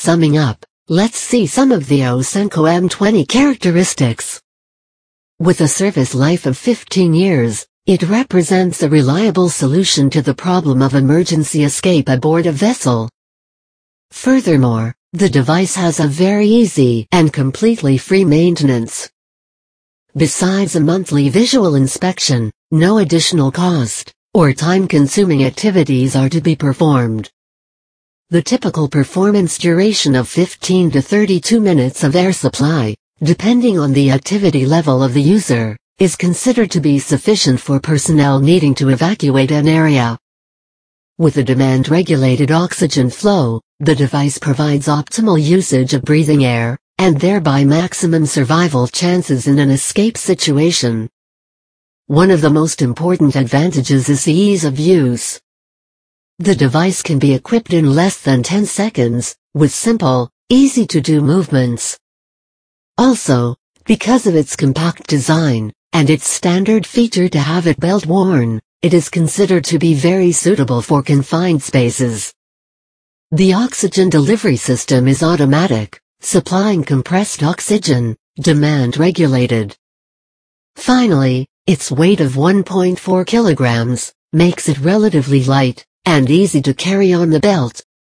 Summing up, let's see some of the Osenko M20 characteristics. With a service life of 15 years, it represents a reliable solution to the problem of emergency escape aboard a vessel. Furthermore, the device has a very easy and completely free maintenance. Besides a monthly visual inspection, no additional cost or time-consuming activities are to be performed. The typical performance duration of 15 to 32 minutes of air supply, depending on the activity level of the user, is considered to be sufficient for personnel needing to evacuate an area. With a demand-regulated oxygen flow, the device provides optimal usage of breathing air, and thereby maximum survival chances in an escape situation. One of the most important advantages is the ease of use. The device can be equipped in less than 10 seconds, with simple, easy-to-do movements. Also, because of its compact design, and its standard feature to have it belt-worn, it is considered to be very suitable for confined spaces. The oxygen delivery system is automatic, supplying compressed oxygen, demand-regulated. Finally, its weight of 1.4 kilograms makes it relatively light and easy to carry on the belt,